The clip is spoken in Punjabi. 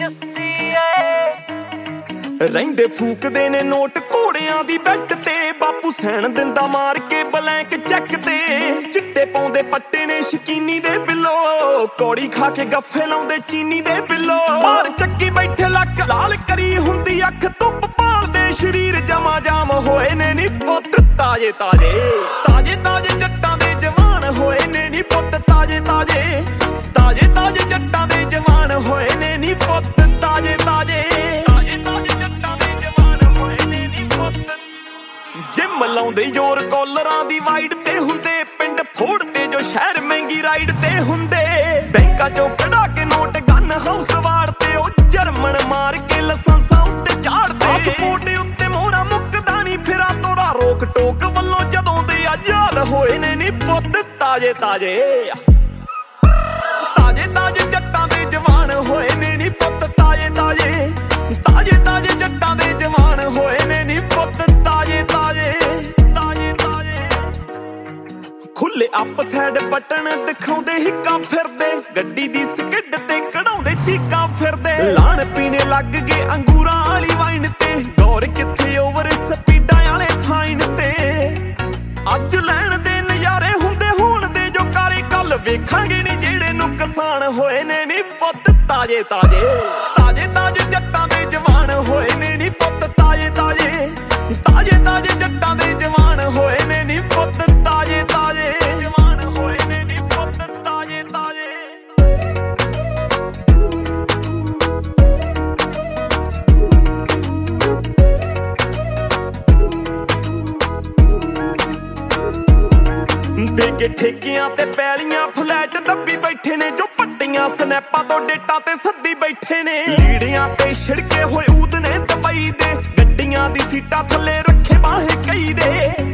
ਰਹਿੰਦੇ ਫੂਕਦੇ ਨੇ ਨੋਟ ਘੋੜਿਆਂ ਦੀ ਬੈੱਡ ਤੇ ਬਾਪੂ ਸੈਣ ਦਿੰਦਾ ਮਾਰ ਕੇ ਬਲੈਂਕ ਚੈੱਕ ਤੇ ਚਿੱਟੇ ਪਾਉਂਦੇ ਪੱਟੇ ਨੇ ਸ਼ਕੀਨੀ ਦੇ ਬਿੱਲੋ ਕੌੜੀ ਖਾ ਕੇ ਗੱਫੇ ਲਾਉਂਦੇ ਚੀਨੀ ਦੇ ਬਿੱਲੋ ਬਾਹਰ ਚੱਕੀ ਬੈਠੇ ਲੱਕ ਲਾਲ ਕਰੀ ਹੁੰਦੀ ਅੱਖ ਧੁੱਪ ਭਾਲਦੇ ਸ਼ਰੀਰ ਜਮਾ ਜਾਮ ਹੋਏ ਨੇ ਨੀ ਪੁੱਤ ਤਾਜੇ ਤਾਜੇ ਤਾਜੇ ਤਾਜੇ ਜੱਟਾਂ ਦੇ ਜਵਾਨ ਹੋਏ ਨੇ ਨੀ ਪੁੱਤ ਤਾਜੇ ਤਾਜੇ ਤਾਜੇ ਤਾਜੇ ਜੱਟਾਂ ਦੇ ਜਵਾਨ ਹੋਏ ਨੇ ਨੀ ਪੁੱਤ ਤਾਜੇ ਤਾਜੇ ਜਿਮ ਲਾਉਂਦੇ ਜ਼ੋਰ ਕਾਲਰਾਂ ਦੀ ਵਾਈਡ ਤੇ ਹੁੰਦੇ ਪਿੰਡ ਫੋੜ ਤੇ ਜੋ ਸ਼ਹਿਰ ਮਹਿੰਗੀ ਰਾਈਡ ਤੇ ਹੁੰਦੇ ਬੈਂਕਾਂ ਚੋਂ ਕਢਾ ਕੇ ਨੋਟ ਗਨ ਹਾਊਸ ਵਾੜ ਤੇ ਉਹ ਜਰਮਨ ਮਾਰ ਕੇ ਲਾਇਸੈਂਸਾਂ ਉੱਤੇ ਝਾੜਦੇ ਪਾਸਪੋਰਟ ਉੱਤੇ ਮੋਹਰਾ ਮੁੱਕਦਾ ਨੀ ਫਿਰਾਂ ਤੋਰਾ ਰੋਕ ਟੋਕ ਵੱਲੋਂ ਜਦੋਂ ਦੇ ਆਜ਼ਾਦ ਹੋਏ ਨੇ ਨੀ ਪੁੱਤ ਤਾਜੇ ਤਾਜੇ ਤਾਜੇ ਤਾਜੇ ਜੱਟਾਂ ਦੇ ਜਵਾਨ ਹੋਏ ਨੇ ਨੀ ਪੁੱਤ ਤਾਜੇ ਤਾਜੇ ਤਾਜੇ ਤਾਜੇ ਜੱਟਾਂ ਦੇ ਜਵਾਨ ਹੋਏ ਨੇ ਨੀ ਪੁੱਤ ਤਾਜੇ ਤਾਜੇ ਤਾਜੇ ਤਾਜੇ ਖੁੱਲੇ ਅਪ ਸਾਈਡ ਬਟਨ ਦਿਖਾਉਂਦੇ ਹਿੱਕਾ ਫਿਰਦੇ ਗੱਡੀ ਦੀ ਸਕਿੱਡ ਤੇ ਕਢਾਉਂਦੇ ਚੀਕਾਂ ਫਿਰਦੇ ਲਾਣ ਪੀਣੇ ਲੱਗ ਗਏ ਅੰਗੂਰਾਂ ਵਾਲੀ ਵਾਈਨ ਤੇ ਗੌਰ ਕਿੱਥੇ ਓਵਰ ਸਪੀਡਾਂ ਵਾਲੇ ਫਾਈਨ ਤੇ ਅੱਜ ਲੈਣ ਦੇ ਨਜ਼ਾਰੇ ਹੁੰਦੇ ਹੋਣ ਦੇ ਜੋ ਕਾਰੇ ਕੱਲ ਵੇਖਾਂਗੇ ਨੀ ਜਿਹੜੇ ਨੁਕਸਾਨ ਹੋਏ ਨੇ ਨੀ ਪੁੱਤ ਤਾਜੇ ਤਾਜੇ ਤਾਜੇ ਤਾਜੇ ਜੱਟਾਂ ਦੇ ਜਵਾਨ ਹੋਏ ਨੇ ਨੀ ਪੁੱਤ ਤਾਜੇ ਤਾਜੇ ਤਾਜੇ ਤਾਜੇ ਜੱਟਾਂ ਦੇ ਜਵਾਨ ਹੋਏ ਨੇ ਨੀ ਪੁੱਤ ਤਾਜੇ ਤਾਜੇ ਜਵਾਨ ਹੋਏ ਨੇ ਨੀ ਪੁੱਤ ਤਾਜੇ ਤਾਜੇ ਦੇ ਕੇ ਠੇਕਿਆਂ ਤੇ ਪੈਲੀਆਂ ਫਲੈਟ ਦੱਬੀ ਬੈਠੇ ਨੇ ਜੋ ਪੱਟੀਆਂ ਸਨੈਪਾਂ ਤੋਂ ਡੇਟਾ ਤੇ ਸੱਦੀ ਬੈਠੇ ਨੇ ਲੀੜਿਆਂ ਤੇ ਛਿੜਕੇ ਹੋਏ ਊਦ ਨੇ ਦੁਬਈ ਦੇ ਗੱਡੀਆਂ ਦੀ ਸੀਟਾਂ ਥੱਲੇ ਰੱਖੇ ਬਾਹੇ ਕਈ ਦੇ